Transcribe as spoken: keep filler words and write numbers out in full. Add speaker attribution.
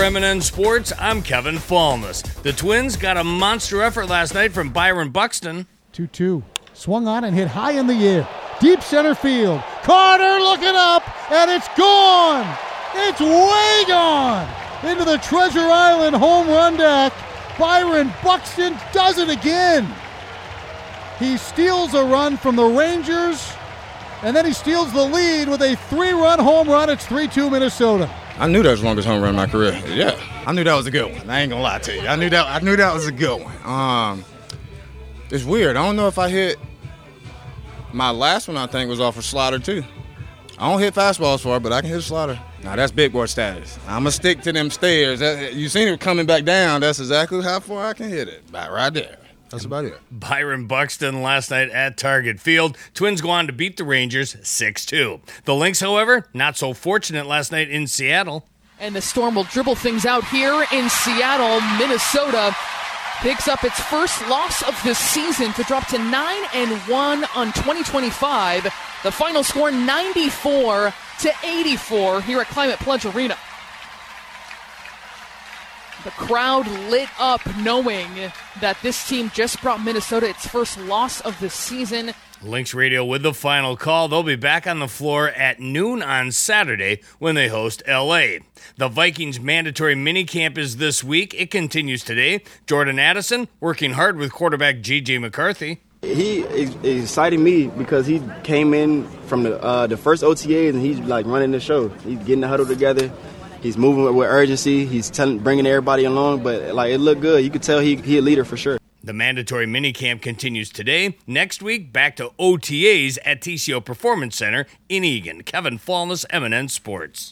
Speaker 1: M and N Sports, I'm Kevin Falmus. The Twins got a monster effort last night from Byron Buxton.
Speaker 2: two two. Swung on and hit high in the air. Deep center field. Carter looking up, and it's gone. It's way gone. Into the Treasure Island home run deck. Byron Buxton does it again. He steals a run from the Rangers, and then he steals the lead with a three-run home run. It's three two Minnesota.
Speaker 3: I knew that was the longest home run in my career. Yeah, I knew that was a good one. I ain't gonna lie to you. I knew that. I knew that was a good one. Um, it's weird. I don't know if I hit my last one. I think was off a slider too. I don't hit fastballs far, but I can hit a slider. Now that's big boy status. I'ma stick to them stairs. That, you seen it coming back down. That's exactly how far I can hit it. About right there. That's about it.
Speaker 1: Byron Buxton last night at Target Field. Twins go on to beat the Rangers six two. The Lynx, however, not so fortunate last night in Seattle.
Speaker 4: And the Storm will dribble things out here in Seattle. Minnesota picks up its first loss of the season to drop to nine and one on twenty twenty-five. The final score ninety-four to eighty-four here at Climate Pledge Arena. The crowd lit up knowing that this team just brought Minnesota its first loss of the season.
Speaker 1: Lynx Radio with the final call. They'll be back on the floor at noon on Saturday when they host L A. The Vikings mandatory minicamp is this week. It continues today. Jordan Addison working hard with quarterback J J McCarthy.
Speaker 5: He is exciting me because he came in from the uh, the first O T As and he's like running the show. He's getting the huddle together. He's moving with urgency. He's telling, bringing everybody along, but like it looked good. You could tell he he a leader for sure.
Speaker 1: The mandatory minicamp continues today. Next week, back to O T As at T C O Performance Center in Eagan. Kevin Falmus, M and N Sports.